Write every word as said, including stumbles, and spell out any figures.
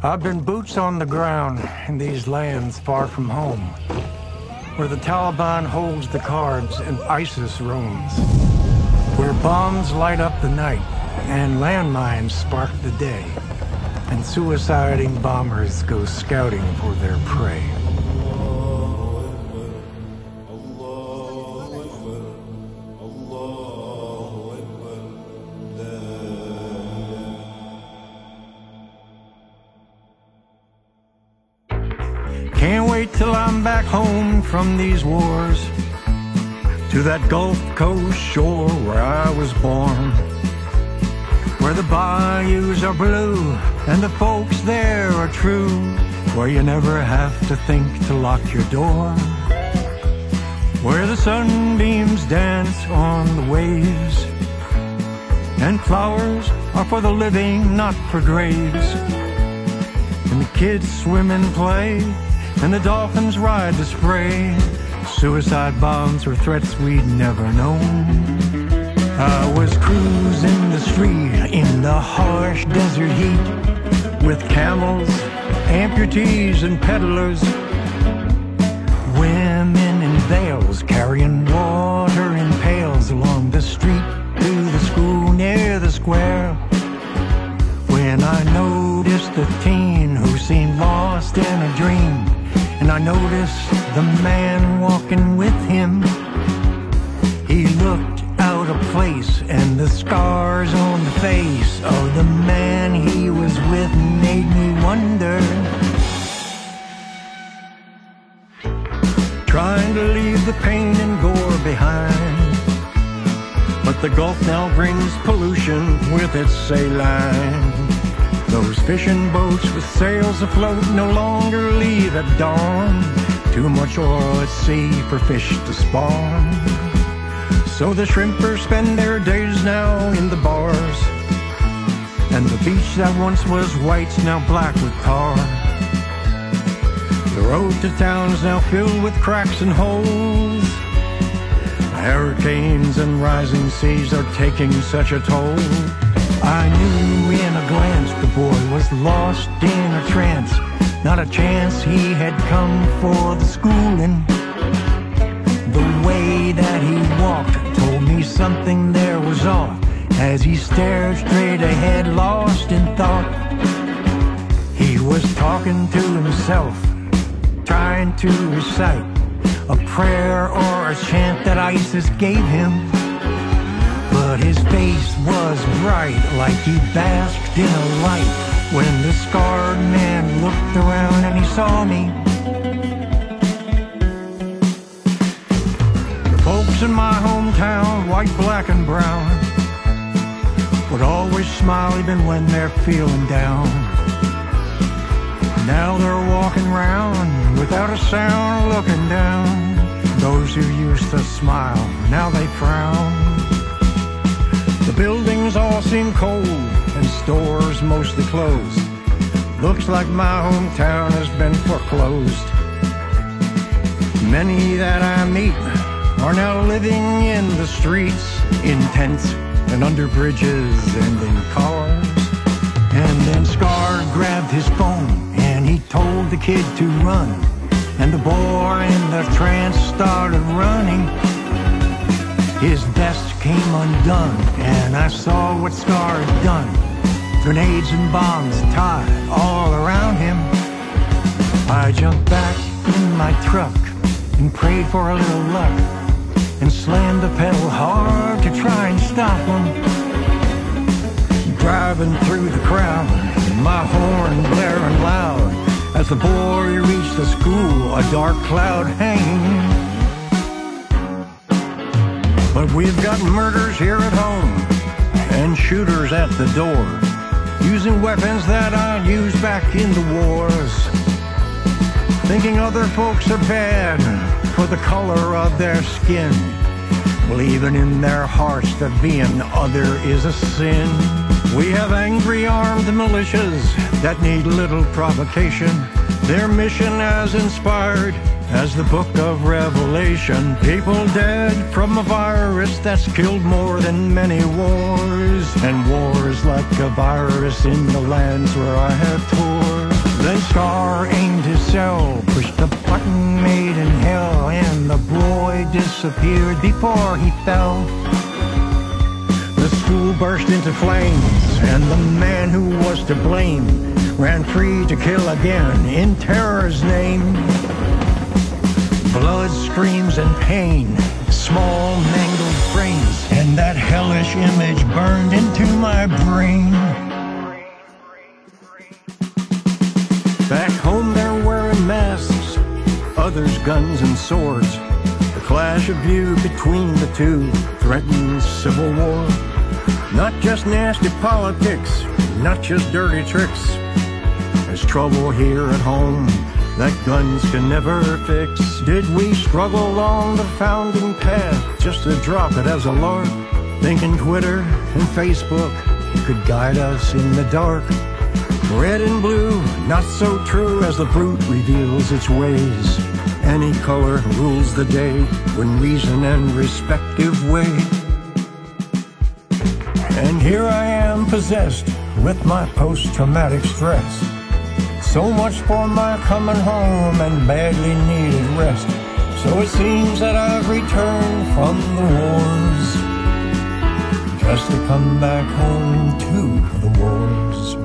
I've been boots on the ground in these lands far from home, where the Taliban holds the cards and ISIS roams, where bombs light up the night and landmines spark the day, and suiciding bombers go scouting for their prey. Can't wait till I'm back home from these wars, to that Gulf Coast shore where I was born, where the bayous are blue and the folks there are true, where you never have to think to lock your door, where the sunbeams dance on the waves, and flowers are for the living, not for graves, and the kids swim and play, and the dolphins ride the spray. Suicide bombs were threats we'd never known. I was cruising the street in the harsh desert heat, with camels, amputees, and peddlers, women in veils carrying water in pails along the street to the school near the square, when I noticed the teen who seemed lost in a dream. And I noticed the man walking with him. He looked out of place, and the scars on the face of the man he was with made me wonder. Trying to leave the pain and gore behind, but the Gulf now brings pollution with its saline. Those fishing boats with sails afloat no longer leave at dawn. Too much oil at sea for fish to spawn. So the shrimpers spend their days now in the bars, and the beach that once was white's now black with tar. The road to town's now filled with cracks and holes. Hurricanes and rising seas are taking such a toll. I knew in a glance the boy was lost in a trance. Not a chance he had come for the schooling. The way that he walked told me something there was off, as he stared straight ahead, lost in thought. He was talking to himself, trying to recite a prayer or a chant that ISIS gave him. But his face was bright, like he basked in a light, when the scarred man looked around and he saw me. The folks in my hometown, white, black, and brown, would always smile even when they're feeling down. Now they're walking round without a sound, looking down. Those who used to smile, now they frown. The buildings all seem cold, and stores mostly closed. Looks like my hometown has been foreclosed. Many that I meet are now living in the streets, in tents and under bridges and in cars. And then Scar grabbed his phone and he told the kid to run, and the boy in the trance started running. His vest came undone, and I saw what Scar had done. Grenades and bombs tied all around him. I jumped back in my truck and prayed for a little luck, and slammed the pedal hard to try and stop him. Driving through the crowd, my horn blaring loud, as the boy reached the school, a dark cloud hanging. But we've got murders here at home, and shooters at the door, using weapons that I used back in the wars, thinking other folks are bad for the color of their skin, believing in their hearts that being other is a sin. We have angry armed militias that need little provocation, their mission as inspired as the book of Revelation. People dead from a virus that's killed more than many wars, and wars like a virus in the lands where I have toured. Then Scar aimed his cell, pushed the button made in hell, and the boy disappeared before he fell. The school burst into flames, and the man who was to blame ran free to kill again in terror's name. Blood, screams, and pain, small mangled frames, and that hellish image burned into my brain. Back home they're wearing masks, others guns and swords. The clash of view between the two threatens civil war. Not just nasty politics, not just dirty tricks. There's trouble here at home that guns can never fix. Did we struggle along the founding path just to drop it as a lark, thinking Twitter and Facebook could guide us in the dark? Red and blue, not so true as the brute reveals its ways. Any color rules the day when reason and respect give way. And here I am possessed with my post-traumatic stress. So much for my coming home and badly needed rest. So it seems that I've returned from the wars, just to come back home to the wars.